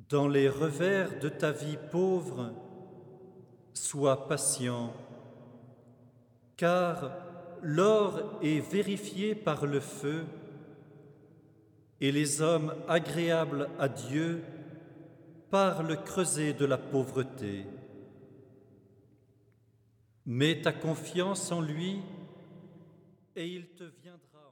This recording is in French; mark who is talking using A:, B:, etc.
A: Dans les revers de ta vie pauvre, sois patient, car l'or est vérifié par le feu, et les hommes agréables à Dieu par le creuset de la pauvreté. Mets ta confiance en lui, et il te viendra.